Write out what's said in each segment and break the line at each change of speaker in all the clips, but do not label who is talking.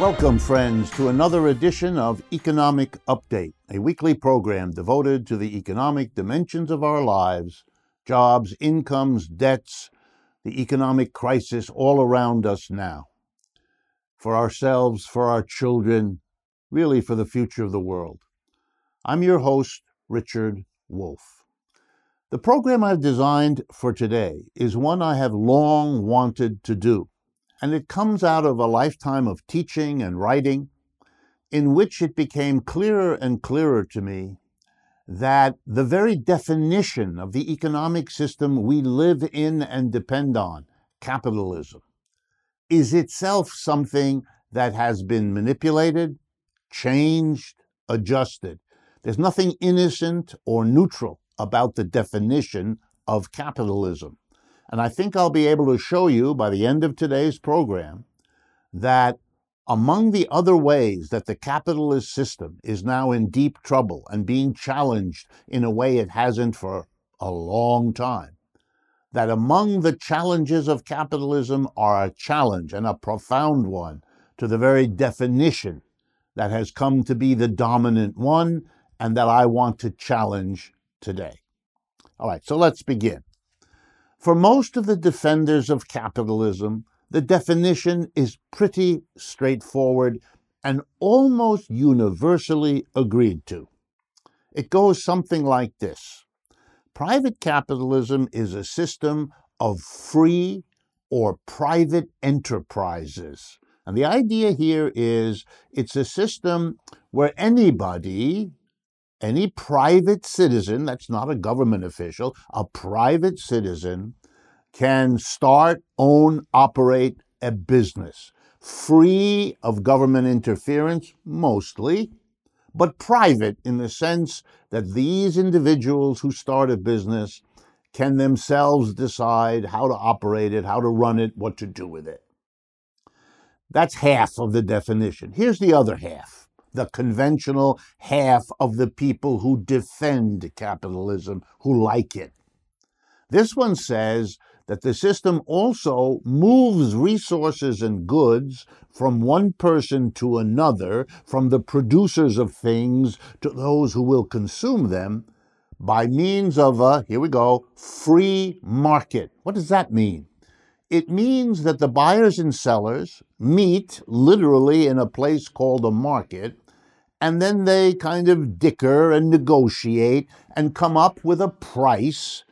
Welcome, friends, to another edition of Economic Update, a weekly program devoted to the economic dimensions of our lives, jobs, incomes, debts, the economic crisis all around us now, for ourselves, for our children, really for the future of the world. I'm your host, Richard Wolff. The program I've designed for today is one I have long wanted to do, and it comes out of a lifetime of teaching and writing in which it became clearer and clearer to me that the very definition of the economic system we live in and depend on, capitalism, is itself something that has been manipulated, changed, adjusted. There's nothing innocent or neutral about the definition of capitalism. And I think I'll be able to show you by the end of today's program that among the other ways that the capitalist system is now in deep trouble and being challenged in a way it hasn't for a long time, that among the challenges of capitalism are a challenge, and a profound one, to the very definition that has come to be the dominant one and that I want to challenge today. All right, so let's begin. For most of the defenders of capitalism, the definition is pretty straightforward and almost universally agreed to. It goes something like this. Private capitalism is a system of free or private enterprises. And the idea here is it's a system where anybody, any private citizen, that's not a government official, a private citizen can start, own, operate a business, free of government interference, mostly, but private in the sense that these individuals who start a business can themselves decide how to operate it, how to run it, what to do with it. That's half of the definition. Here's the other half. The conventional half of the people who defend capitalism, who like it. This one says that the system also moves resources and goods from one person to another, from the producers of things to those who will consume them, by means of a, here we go, free market. What does that mean? It means that the buyers and sellers meet literally in a place called a market, and then they kind of dicker and negotiate and come up with a price,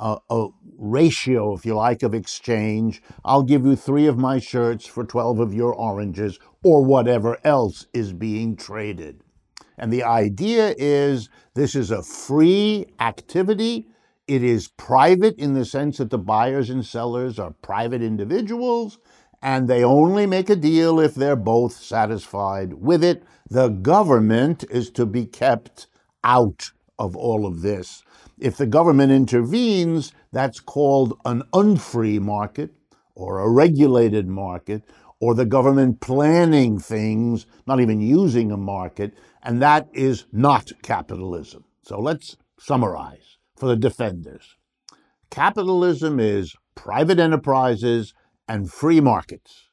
a ratio, if you like, of exchange. I'll give you 3 of my shirts for 12 of your oranges, or whatever else is being traded. And the idea is this is a free activity. It is private in the sense that the buyers and sellers are private individuals, and they only make a deal if they're both satisfied with it. The government is to be kept out of all of this. If the government intervenes, that's called an unfree market or a regulated market, or the government planning things, not even using a market, and that is not capitalism. So let's summarize for the defenders. Capitalism is private enterprises and free markets.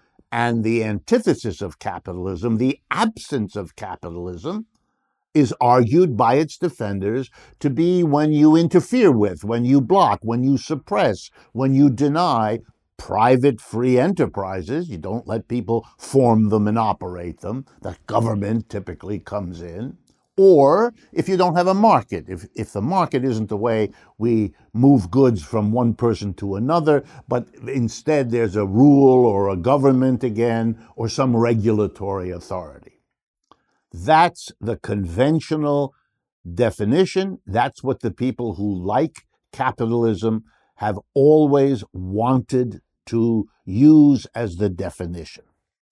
And the antithesis of capitalism, the absence of capitalism, is argued by its defenders to be when you interfere with, when you block, when you suppress, when you deny private free enterprises. You don't let people form them and operate them. The government typically comes in. Or if you don't have a market, if the market isn't the way we move goods from one person to another, but instead there's a rule or a government again, or some regulatory authority. That's the conventional definition. That's what the people who like capitalism have always wanted to use as the definition.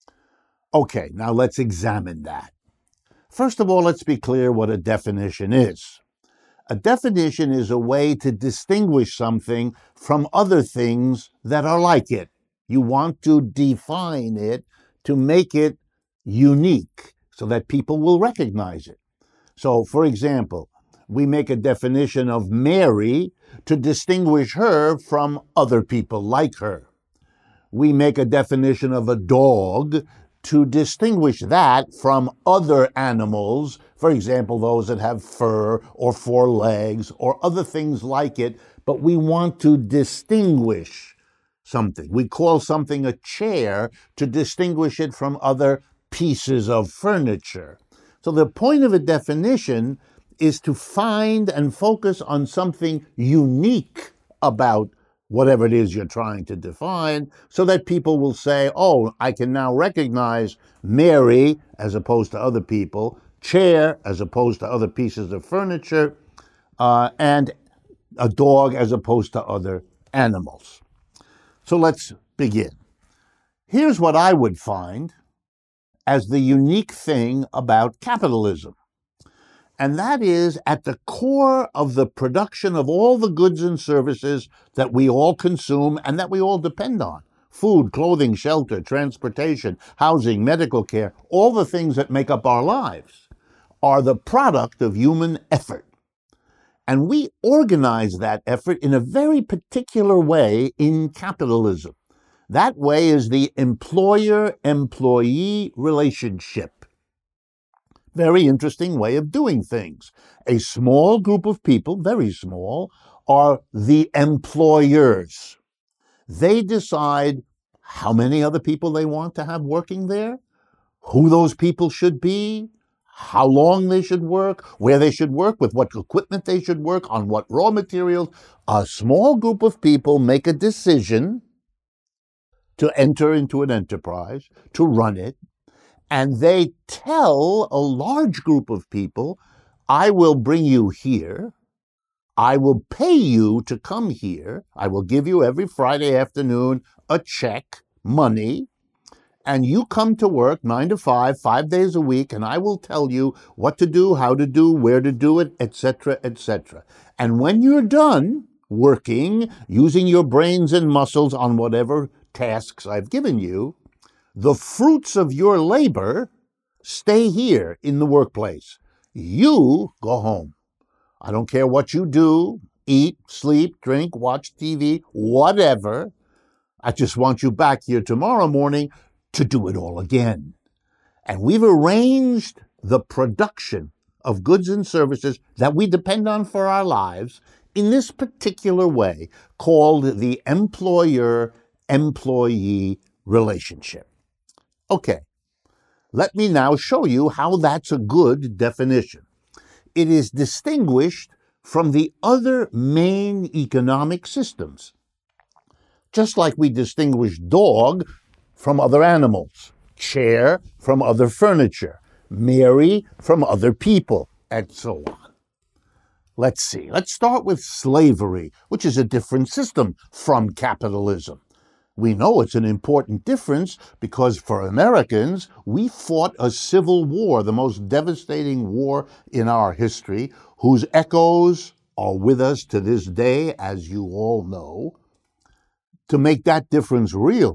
Okay, now let's examine that. First of all, let's be clear what a definition is. A definition is a way to distinguish something from other things that are like it. You want to define it to make it unique so that people will recognize it. So, for example, we make a definition of Mary to distinguish her from other people like her. We make a definition of a dog to distinguish that from other animals, for example, those that have fur or four legs or other things like it, but we want to distinguish something. We call something a chair to distinguish it from other pieces of furniture. So the point of a definition is to find and focus on something unique about whatever it is you're trying to define, so that people will say, oh, I can now recognize Mary as opposed to other people, chair as opposed to other pieces of furniture, and a dog as opposed to other animals. So let's begin. Here's what I would find as the unique thing about capitalism. And that is at the core of the production of all the goods and services that we all consume and that we all depend on. Food, clothing, shelter, transportation, housing, medical care, all the things that make up our lives are the product of human effort. And we organize that effort in a very particular way in capitalism. That way is the employer-employee relationship. Very interesting way of doing things. A small group of people, very small, are the employers. They decide how many other people they want to have working there, who those people should be, how long they should work, where they should work, with what equipment they should work, on what raw materials. A small group of people make a decision to enter into an enterprise, to run it, and they tell a large group of people, I will bring you here, I will pay you to come here, I will give you every Friday afternoon a check, money, and you come to work 9 to 5, 5 days a week, and I will tell you what to do, how to do, where to do it, etc., etc. And when you're done working, using your brains and muscles on whatever tasks I've given you, the fruits of your labor stay here in the workplace. You go home. I don't care what you do, eat, sleep, drink, watch TV, whatever. I just want you back here tomorrow morning to do it all again. And we've arranged the production of goods and services that we depend on for our lives in this particular way, called the employer-employee relationship. Okay, let me now show you how that's a good definition. It is distinguished from the other main economic systems, just like we distinguish dog from other animals, chair from other furniture, Mary from other people, and so on. Let's see. Let's start with slavery, which is a different system from capitalism. We know it's an important difference because for Americans, we fought a civil war, the most devastating war in our history, whose echoes are with us to this day, as you all know. To make that difference real,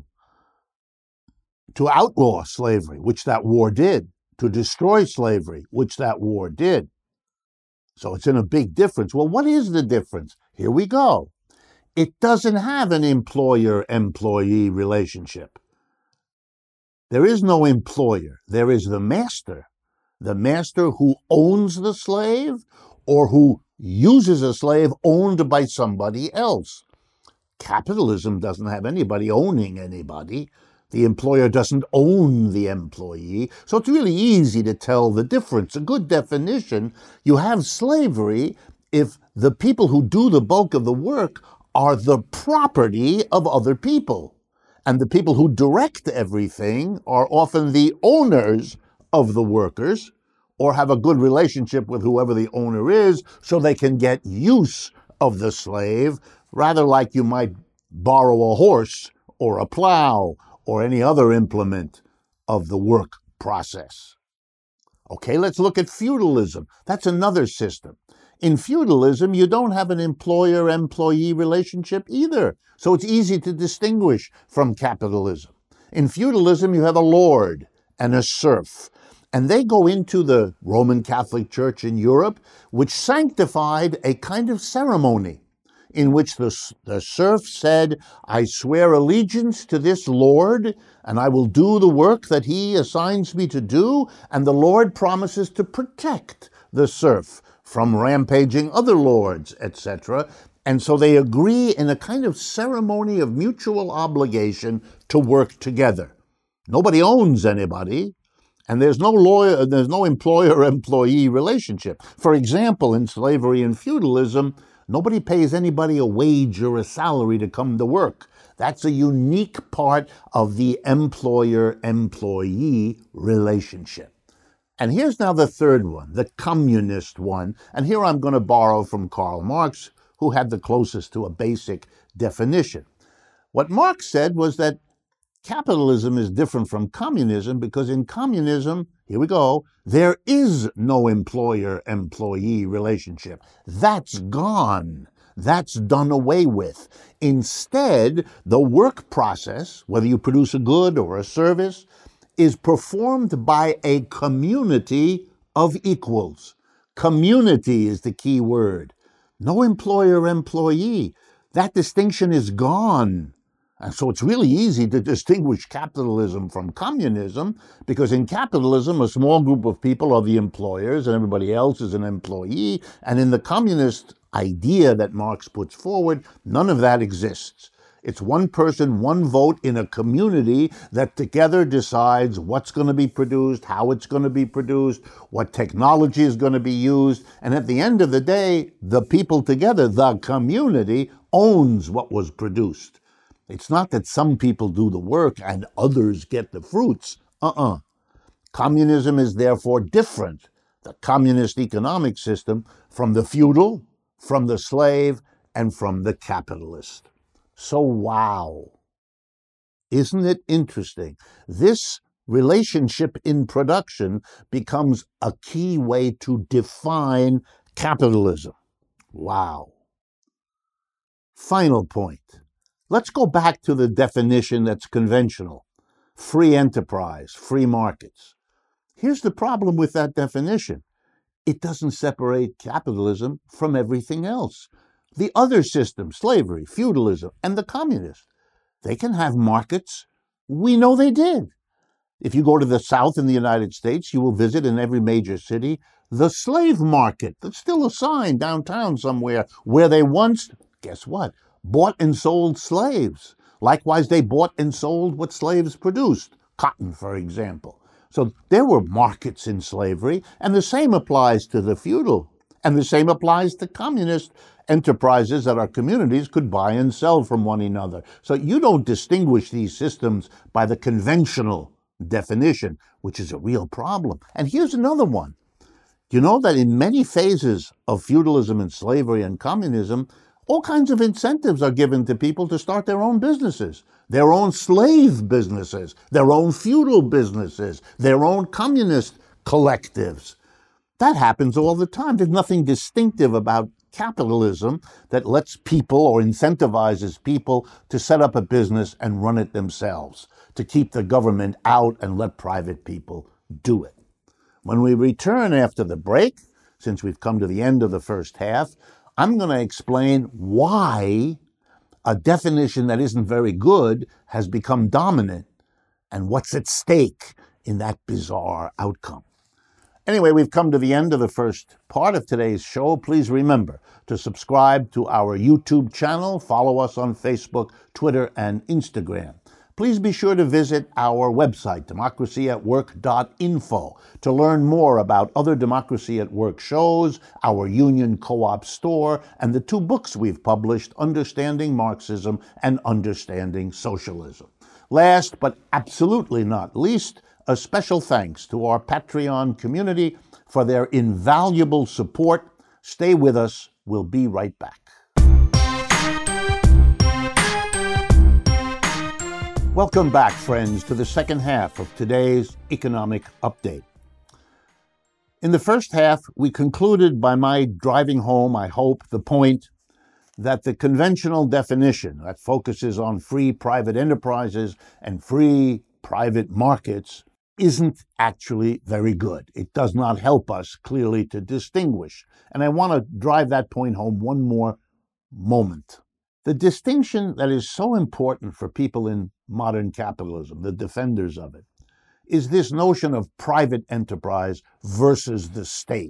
to outlaw slavery, which that war did, to destroy slavery, which that war did. So it's in a big difference. Well, what is the difference? Here we go. It doesn't have an employer-employee relationship. There is no employer. There is the master who owns the slave or who uses a slave owned by somebody else. Capitalism doesn't have anybody owning anybody. The employer doesn't own the employee. So it's really easy to tell the difference. A good definition, you have slavery if the people who do the bulk of the work are the property of other people. And the people who direct everything are often the owners of the workers or have a good relationship with whoever the owner is so they can get use of the slave, rather like you might borrow a horse or a plow or any other implement of the work process. Okay, let's look at feudalism. That's another system. In feudalism, you don't have an employer-employee relationship either, so it's easy to distinguish from capitalism. In feudalism, you have a lord and a serf, and they go into the Roman Catholic Church in Europe, which sanctified a kind of ceremony in which the serf said, I swear allegiance to this lord, and I will do the work that he assigns me to do, and the lord promises to protect the serf from rampaging other lords, etc. And so they agree in a kind of ceremony of mutual obligation to work together. Nobody owns anybody, and there's no employer-employee relationship. For example, in slavery and feudalism, nobody pays anybody a wage or a salary to come to work. That's a unique part of the employer-employee relationship. And here's now the third one, the communist one. And here I'm going to borrow from Karl Marx, who had the closest to a basic definition. What Marx said was that capitalism is different from communism because in communism, here we go, there is no employer-employee relationship. That's gone. That's done away with. Instead, the work process, whether you produce a good or a service, is performed by a community of equals. Community is the key word. No employer-employee. That distinction is gone. And so it's really easy to distinguish capitalism from communism, because in capitalism, a small group of people are the employers and everybody else is an employee. And in the communist idea that Marx puts forward, none of that exists. It's one person, one vote in a community that together decides what's going to be produced, how it's going to be produced, what technology is going to be used. And at the end of the day, the people together, the community, owns what was produced. It's not that some people do the work and others get the fruits. Communism is therefore different, the communist economic system, from the feudal, from the slave, and from the capitalist. So wow. Isn't it interesting? This relationship in production becomes a key way to define capitalism. Wow. Final point. Let's go back to the definition that's conventional. Free enterprise, free markets. Here's the problem with that definition. It doesn't separate capitalism from everything else. The other systems, slavery, feudalism, and the communists, they can have markets. We know they did. If you go to the South in the United States, you will visit in every major city the slave market that's still a sign downtown somewhere where they once, guess what, bought and sold slaves. Likewise, they bought and sold what slaves produced, cotton, for example. So there were markets in slavery, and the same applies to the feudal, and the same applies to communist enterprises that our communities could buy and sell from one another. So you don't distinguish these systems by the conventional definition, which is a real problem. And here's another one. Do you know that in many phases of feudalism and slavery and communism, all kinds of incentives are given to people to start their own businesses, their own slave businesses, their own feudal businesses, their own communist collectives. That happens all the time. There's nothing distinctive about capitalism that lets people or incentivizes people to set up a business and run it themselves, to keep the government out and let private people do it. When we return after the break, since we've come to the end of the first half, I'm going to explain why a definition that isn't very good has become dominant and what's at stake in that bizarre outcome. Anyway, we've come to the end of the first part of today's show. Please remember to subscribe to our YouTube channel, follow us on Facebook, Twitter, and Instagram. Please be sure to visit our website, democracyatwork.info, to learn more about other Democracy at Work shows, our Union Co-op store, and the 2 books we've published, Understanding Marxism and Understanding Socialism. Last, but absolutely not least, a special thanks to our Patreon community for their invaluable support. Stay with us. We'll be right back. Welcome back, friends, to the second half of today's economic update. In the first half, we concluded by my driving home, I hope, the point that the conventional definition that focuses on free private enterprises and free private markets isn't actually very good. It does not help us clearly to distinguish. And I want to drive that point home one more moment. The distinction that is so important for people in modern capitalism, the defenders of it, is this notion of private enterprise versus the state.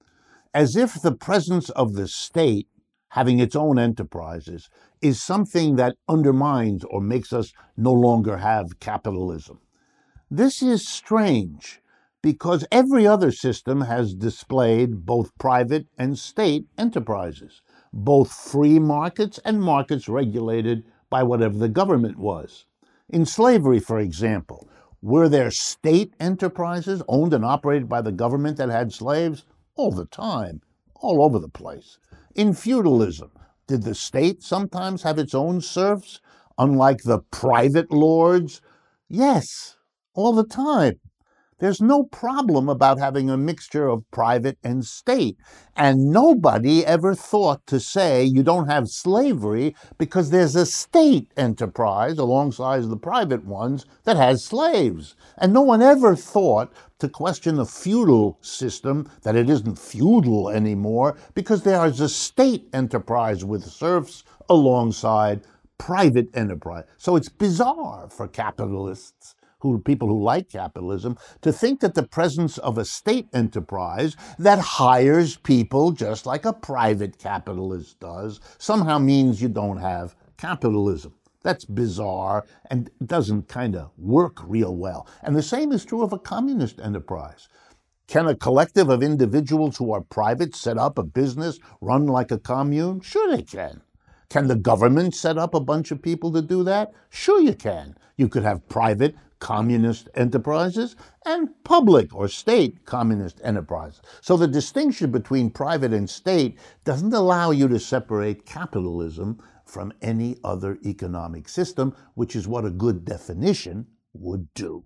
As if the presence of the state having its own enterprises is something that undermines or makes us no longer have capitalism. This is strange because every other system has displayed both private and state enterprises, both free markets and markets regulated by whatever the government was. In slavery, for example, were there state enterprises owned and operated by the government that had slaves? All the time, all over the place. In feudalism, did the state sometimes have its own serfs, unlike the private lords? Yes, all the time. There's no problem about having a mixture of private and state. And nobody ever thought to say you don't have slavery because there's a state enterprise alongside the private ones that has slaves. And no one ever thought to question the feudal system, that it isn't feudal anymore, because there is a state enterprise with serfs alongside private enterprise. So it's bizarre for capitalists, people who like capitalism, to think that the presence of a state enterprise that hires people just like a private capitalist does somehow means you don't have capitalism. That's bizarre and doesn't kind of work real well. And the same is true of a communist enterprise. Can a collective of individuals who are private set up a business run like a commune? Sure they can. Can the government set up a bunch of people to do that? Sure you can. You could have private communist enterprises and public or state communist enterprises. So the distinction between private and state doesn't allow you to separate capitalism from any other economic system, which is what a good definition would do.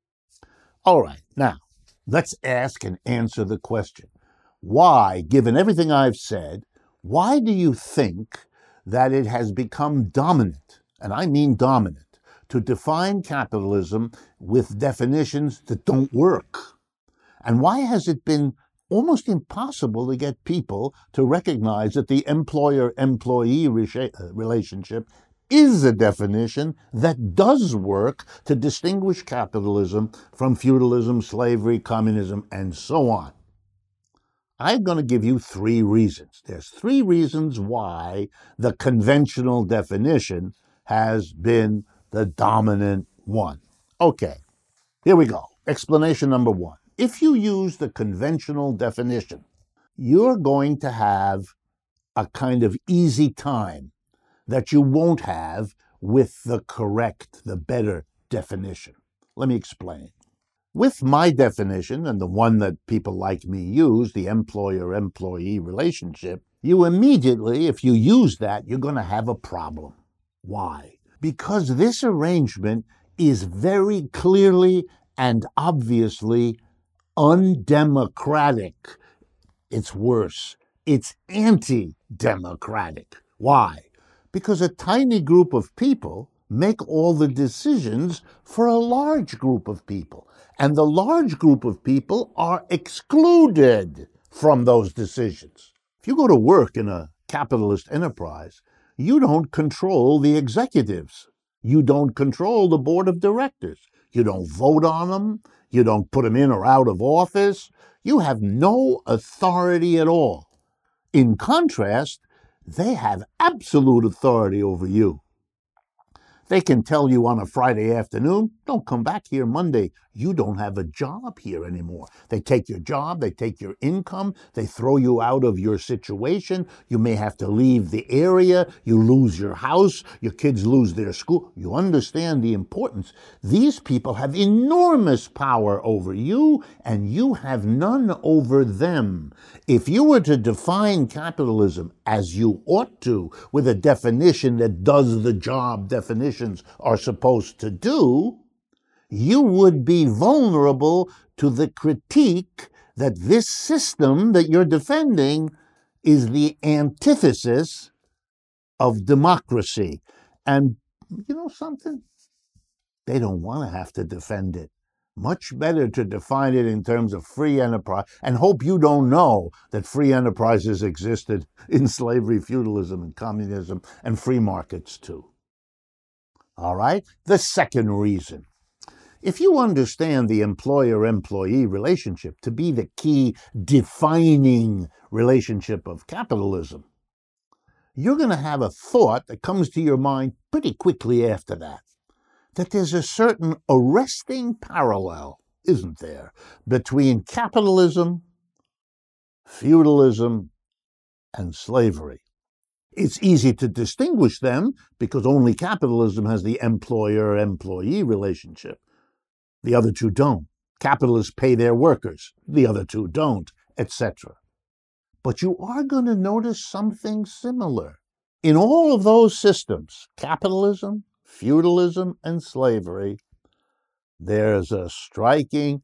All right, now let's ask and answer the question. Why, given everything I've said, why do you think that it has become dominant, and I mean dominant, to define capitalism with definitions that don't work? And why has it been almost impossible to get people to recognize that the employer-employee relationship is a definition that does work to distinguish capitalism from feudalism, slavery, communism, and so on? I'm going to give you 3 reasons. There's 3 reasons why the conventional definition has been the dominant one. Okay, here we go. Explanation number 1. If you use the conventional definition, you're going to have a kind of easy time that you won't have with the correct, the better definition. Let me explain. With my definition, and the one that people like me use, the employer-employee relationship, you immediately, if you use that, you're going to have a problem. Why? Because this arrangement is very clearly and obviously undemocratic. It's worse. It's anti-democratic. Why? Because a tiny group of people make all the decisions for a large group of people. And the large group of people are excluded from those decisions. If you go to work in a capitalist enterprise, you don't control the executives. You don't control the board of directors. You don't vote on them. You don't put them in or out of office. You have no authority at all. In contrast, they have absolute authority over you. They can tell you on a Friday afternoon, don't come back here Monday. You don't have a job here anymore. They take your job, they take your income, they throw you out of your situation. You may have to leave the area, you lose your house, your kids lose their school. You understand the importance. These people have enormous power over you, and you have none over them. If you were to define capitalism as you ought to, with a definition that does the job definitions are supposed to do, you would be vulnerable to the critique that this system that you're defending is the antithesis of democracy. And you know something? They don't want to have to defend it. Much better to define it in terms of free enterprise, and hope you don't know that free enterprises existed in slavery, feudalism, and communism, and free markets too. All right? The second reason. If you understand the employer-employee relationship to be the key defining relationship of capitalism, you're going to have a thought that comes to your mind pretty quickly after that there's a certain arresting parallel, isn't there, between capitalism, feudalism, and slavery. It's easy to distinguish them because only capitalism has the employer-employee relationship. The other two don't. Capitalists pay their workers. The other two don't, etc. But you are going to notice something similar. In all of those systems, capitalism, feudalism, and slavery, there's a striking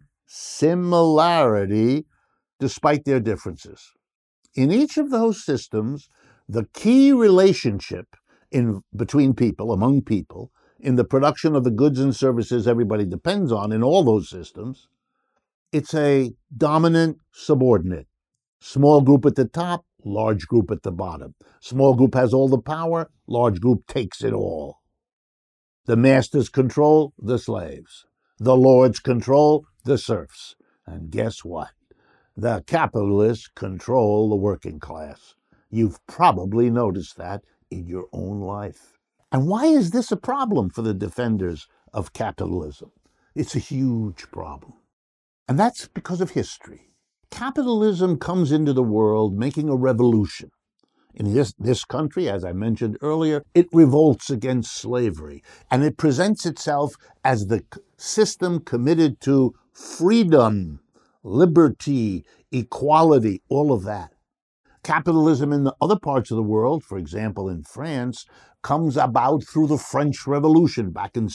similarity despite their differences. In each of those systems, the key relationship between people, among people, in the production of the goods and services everybody depends on in all those systems, it's a dominant subordinate. Small group at the top, large group at the bottom. Small group has all the power, large group takes it all. The masters control the slaves. The lords control the serfs. And guess what? The capitalists control the working class. You've probably noticed that in your own life. And why is this a problem for the defenders of capitalism? It's a huge problem. And that's because of history. Capitalism comes into the world making a revolution. In this country, as I mentioned earlier, it revolts against slavery, and it presents itself as the system committed to freedom, liberty, equality, all of that. Capitalism in the other parts of the world, for example in France, comes about through the French Revolution back in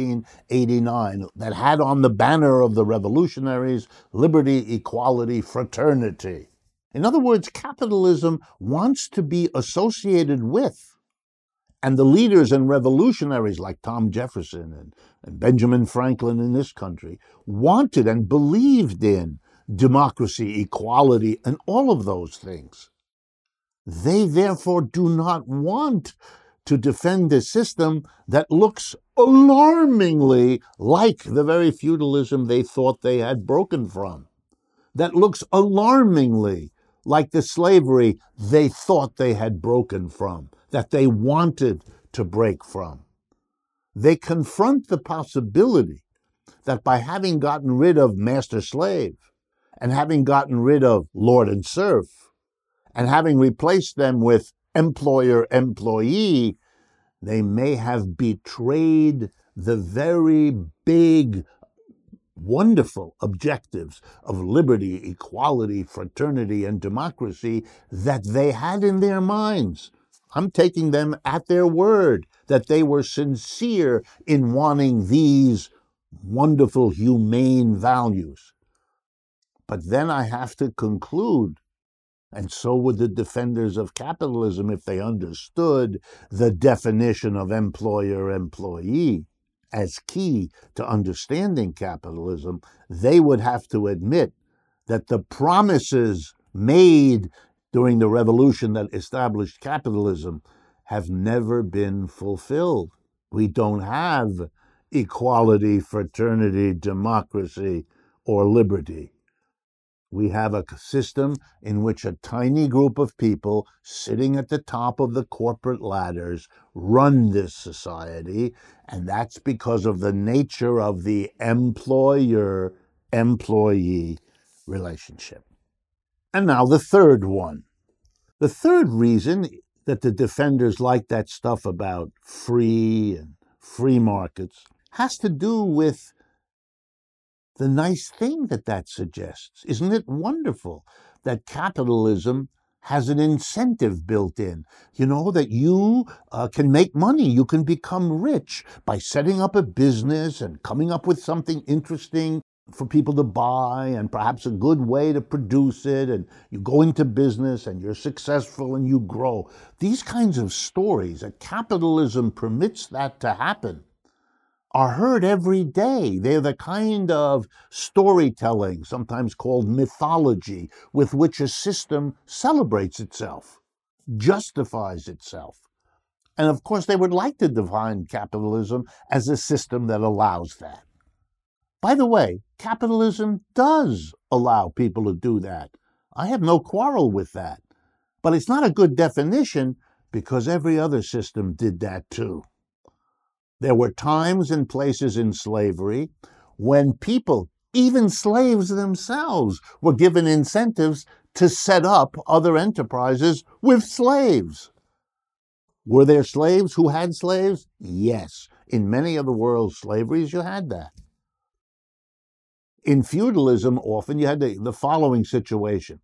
1789 that had on the banner of the revolutionaries liberty, equality, fraternity. In other words, capitalism wants to be associated with, and the leaders and revolutionaries like Thomas Jefferson and Benjamin Franklin in this country wanted and believed in democracy, equality, and all of those things. They therefore do not want to defend a system that looks alarmingly like the very feudalism they thought they had broken from, that looks alarmingly like the slavery they thought they had broken from, that they wanted to break from. They confront the possibility that by having gotten rid of master-slave and having gotten rid of lord and serf and having replaced them with employer-employee, they may have betrayed the very big, wonderful objectives of liberty, equality, fraternity, and democracy that they had in their minds. I'm taking them at their word that they were sincere in wanting these wonderful, humane values. But then I have to conclude, and so would the defenders of capitalism if they understood the definition of employer-employee as key to understanding capitalism, they would have to admit that the promises made during the revolution that established capitalism have never been fulfilled. We don't have equality, fraternity, democracy, or liberty. We have a system in which a tiny group of people sitting at the top of the corporate ladders run this society, and that's because of the nature of the employer-employee relationship. And now the third one. The third reason that the defenders like that stuff about free and free markets has to do with the nice thing that suggests. Isn't it wonderful that capitalism has an incentive built in? You know, that you can make money, you can become rich by setting up a business and coming up with something interesting for people to buy and perhaps a good way to produce it, and you go into business and you're successful and you grow. These kinds of stories, that capitalism permits that to happen, are heard every day. They're the kind of storytelling, sometimes called mythology, with which a system celebrates itself, justifies itself. And of course, they would like to define capitalism as a system that allows that. By the way, capitalism does allow people to do that. I have no quarrel with that. But it's not a good definition because every other system did that too. There were times and places in slavery when people, even slaves themselves, were given incentives to set up other enterprises with slaves. Were there slaves who had slaves? Yes. In many of the world's slaveries, you had that. In feudalism, often you had the following situation,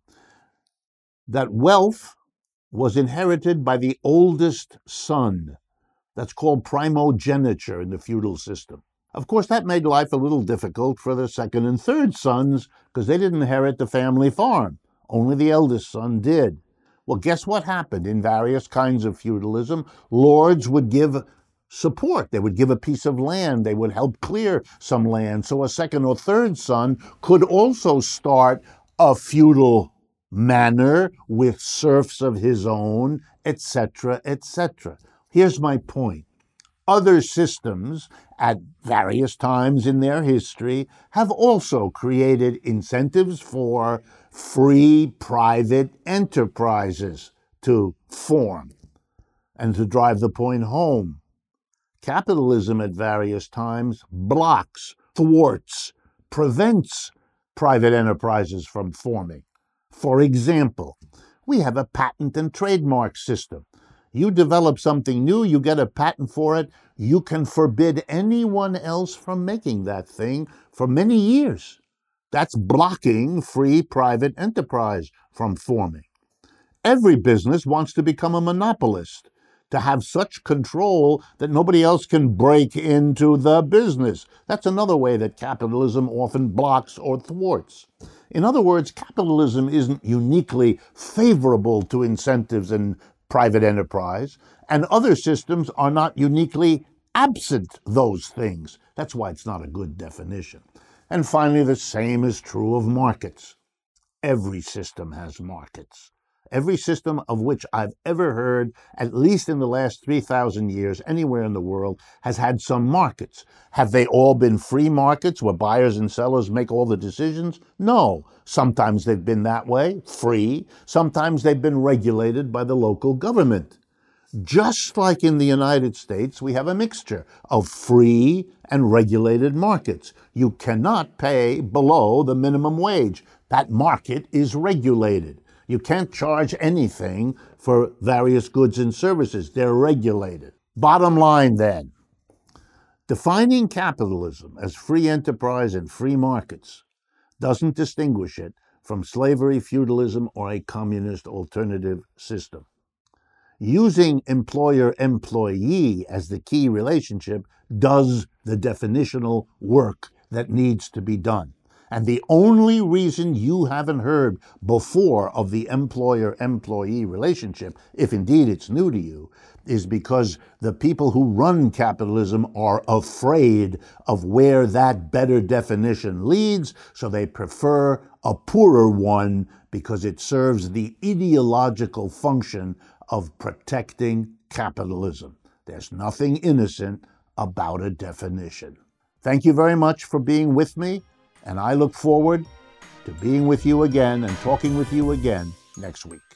that wealth was inherited by the oldest son. That's called primogeniture in the feudal system. Of course, that made life a little difficult for the second and third sons because they didn't inherit the family farm. Only the eldest son did. Well, guess what happened in various kinds of feudalism? Lords would give support. They would give a piece of land. They would help clear some land so a second or third son could also start a feudal manor with serfs of his own, etc., etc. Here's my point. Other systems at various times in their history have also created incentives for free private enterprises to form and to drive the point home. Capitalism at various times blocks, thwarts, prevents private enterprises from forming. For example, we have a patent and trademark system. You develop something new, you get a patent for it, you can forbid anyone else from making that thing for many years. That's blocking free private enterprise from forming. Every business wants to become a monopolist, to have such control that nobody else can break into the business. That's another way that capitalism often blocks or thwarts. In other words, capitalism isn't uniquely favorable to incentives and private enterprise, and other systems are not uniquely absent those things. That's why it's not a good definition. And finally, the same is true of markets. Every system has markets. Every system of which I've ever heard, at least in the last 3,000 years, anywhere in the world, has had some markets. Have they all been free markets where buyers and sellers make all the decisions? No. Sometimes they've been that way, free. Sometimes they've been regulated by the local government. Just like in the United States, we have a mixture of free and regulated markets. You cannot pay below the minimum wage. That market is regulated. You can't charge anything for various goods and services. They're regulated. Bottom line then, defining capitalism as free enterprise and free markets doesn't distinguish it from slavery, feudalism, or a communist alternative system. Using employer-employee as the key relationship does the definitional work that needs to be done. And the only reason you haven't heard before of the employer-employee relationship, if indeed it's new to you, is because the people who run capitalism are afraid of where that better definition leads, so they prefer a poorer one because it serves the ideological function of protecting capitalism. There's nothing innocent about a definition. Thank you very much for being with me. And I look forward to being with you again and talking with you again next week.